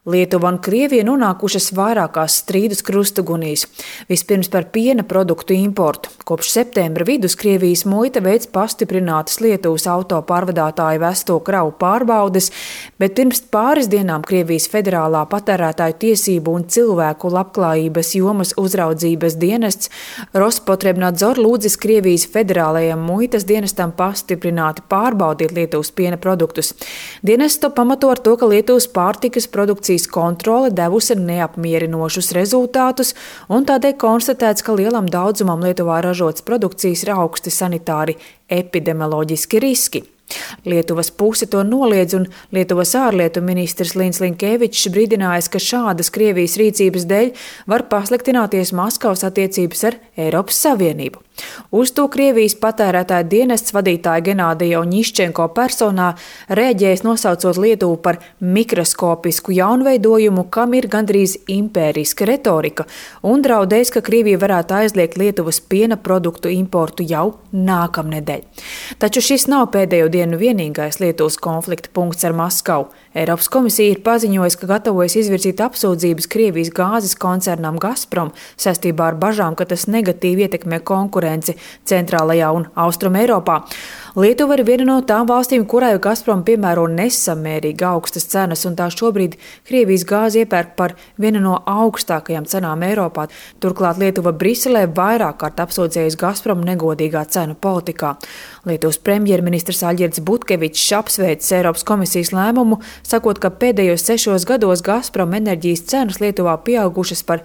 Lietuva un Krievija nonākušas vairākās strīdus krustugunīs. Vispirms par piena produktu importu. Kopš septembra vidus Krievijas muita veic pastiprinātas Lietuvas autopārvadātāju vesto kravu pārbaudes, bet pirms pāris dienām Krievijas Federālā patērētāju tiesību un cilvēku labklājības jomas uzraudzības dienests Rospotrebnadzor lūdzis Krievijas Federālajam muitas dienestam pastiprināti pārbaudīt Lietuvas piena produktus. Dienests to pamato ar to, ka Lietuvas pārtikas produkcijas kontrole devusi neapmierinošus rezultātus, un tādēļ konstatēts, ka lielam daudzumam Lietuvā ražotas produkcijas ir augsti sanitāri epidemioloģiski riski. Lietuvas puse to noliedz, un Lietuvas ārlietu ministrs Līns Linkevičs brīdinājis, ka šādas Krievijas rīcības dēļ var pasliktināties Maskavas attiecības ar Eiropas Savienību. Uz to Krievijas patērētāju dienests vadītāja Genādija Oņiščenko personā rēģējis, nosaucot Lietuvu par mikroskopisku jaunveidojumu, kam ir gandrīz impēriska retorika, un draudējis, ka Krievija varētu aizliegt Lietuvas piena produktu importu jau nākamnedēļ. Taču šis nav pēdējo dienu vienīgais Lietuvas konflikta punkts ar Maskavu. Eiropas komisija ir paziņojusi, ka gatavojas izvirzīt apsūdzības Krievijas gāzes koncernam Gazprom saistībā ar bažām, ka tas negatīvi ietekmē konkurenci centrālajā un austrum Eiropā. Lietuva ir viena no tām valstīm, kurai Gazprom piemēro nesamērīgi augstas cenas, un tā šobrīd Krievijas gāzi iepērk par vienu no augstākajām cenām Eiropā. Turklāt Lietuva Briselē vairāk kārt apsūdzējusi Gazprom negodīgā cenu politikā. Lietuvas premjerministrs Aļģirds Butkevičs apsveicis Eiropas komisijas lēmumu, sakot, ka pēdējos 6 gados Gazprom enerģijas cenas Lietuvā pieaugušas par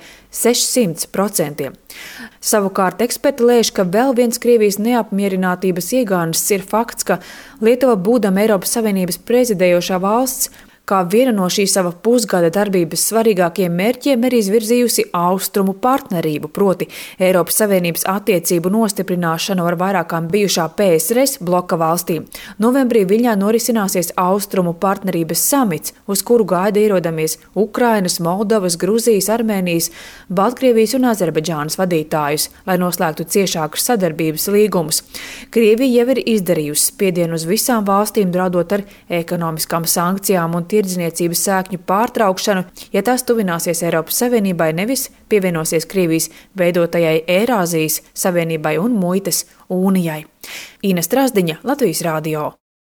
600%. Savukārt eksperti lēš, ka vēl viens Krievijas neapmierinātības iegānis ir fakts, ka Lietuva, būdama Eiropas Savienības prezidējošā valsts, kā viena no šī sava pusgada darbības svarīgākajiem mērķiem ir izvirzījusi austrumu partnerību, proti Eiropas Savienības attiecību nostiprināšanu ar vairākām bijušā PSRS bloka valstīm. Novembrī Viļņā norisināsies austrumu partnerības samits, uz kuru gaida ierodamies Ukrainas, Moldovas, Gruzijas, Armēnijas, Baltkrievijas un Azerbaidžānas vadītājus, lai noslēgtu ciešākus sadarbības līgumus. Krievija jau ir izdarījusi spiedienu uz visām valstīm, draudot ar ekonomiskām sankcijām un tirdzniecības sēkņu pārtraukšanu, ja tās tuvināsies Eiropas Savienībai, nevis pievienosies Krievijas veidotajai Eirāzijas Savienībai un Muitas unijai. Ina Strazdiņa, Latvijas radio.